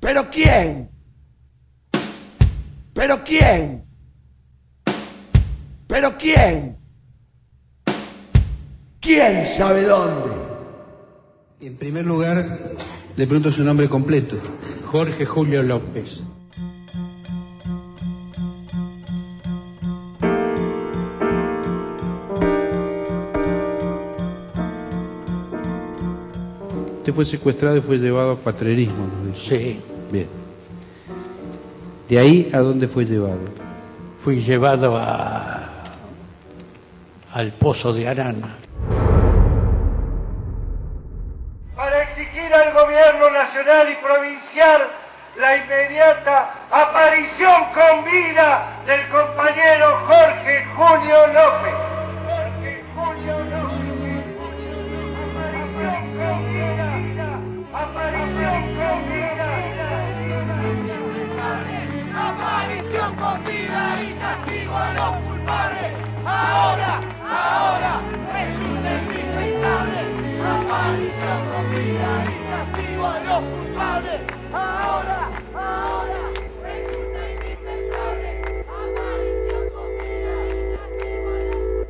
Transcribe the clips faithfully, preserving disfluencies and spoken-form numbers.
¿Pero quién? ¿Pero quién? ¿Pero quién? ¿Quién sabe dónde? En primer lugar, le pregunto su nombre completo. Jorge Julio López. Usted fue secuestrado y fue llevado a patrerismo, ¿no? Sí. Bien. ¿De ahí a dónde fue llevado? Fui llevado a al Pozo de Arana. Para exigir al gobierno nacional y provincial la inmediata aparición con vida del compañero Jorge Julio López. Jorge Julio López. Aparición con vida. Aparición con vida. Aparición con vida y castigo a los culpables. Ahora, ahora, resulta indispensable. Aparición con vida y castigo a los culpables. Ahora, ahora, resulta indispensable. Aparición con vida y castigo a los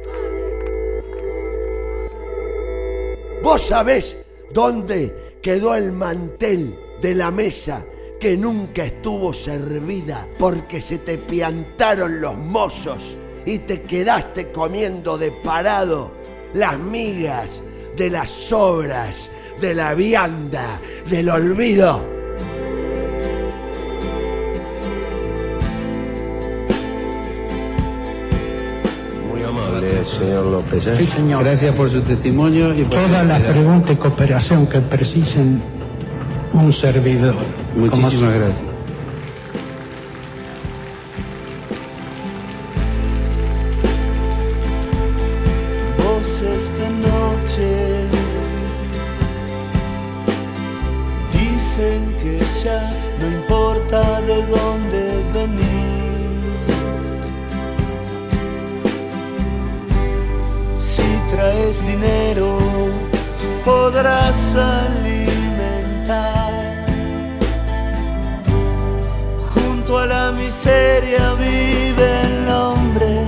culpables. ¿Vos sabés dónde quedó el mantel de la mesa que nunca estuvo servida porque se te piantaron los mozos y te quedaste comiendo de parado las migas de las sobras, de la vianda, del olvido? Muy amable, señor López. ¿eh? Sí, señor. Gracias por su testimonio y por Todas las preguntas y cooperación que precisen un servidor. Muchísimas Como- gracias. Voces de noche dicen que ya no importa de dónde venís. Si traes dinero podrás alimentar. Junto a la miseria vive el hombre.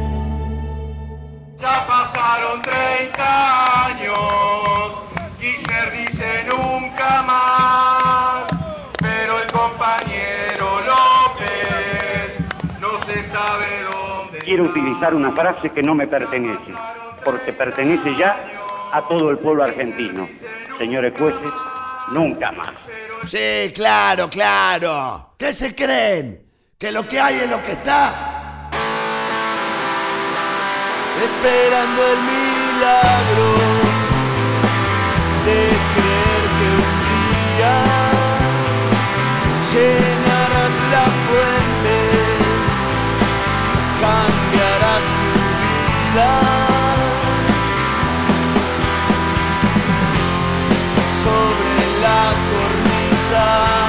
Ya pasaron treinta años, Kirchner dice nunca más, pero el compañero López no se sabe dónde. Quiero utilizar una frase que no me pertenece, porque pertenece ya a todo el pueblo argentino. Señores jueces, nunca más. Sí, claro, claro. ¿Qué se creen? ¿Que lo que hay es lo que está? Esperando el milagro de creer que un día llenarás la fuente, cambiarás tu vida. Sobre la cornisa,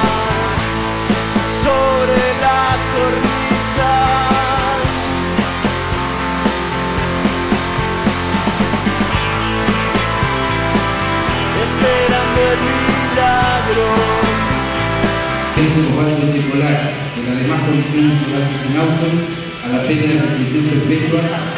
sobre la cornisa. Esperando el milagro. Es un lugar particular, en la demás condiciones natural sin auto, a la pena de prisión perpetua